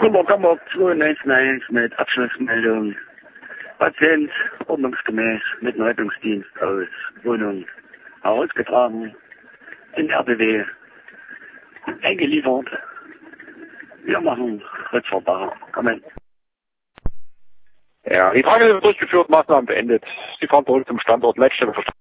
Nummer 291 mit Abschlussmeldung. Patient ordnungsgemäß mit dem Rettungsdienst aus Wohnung herausgetragen, in RBW eingeliefert. Wir machen Rückfahrbar. Kommen. Ja, die Trage ist durchgeführt, Maßnahmen beendet. Sie fahren zurück zum Standort. Leitstelle verstanden.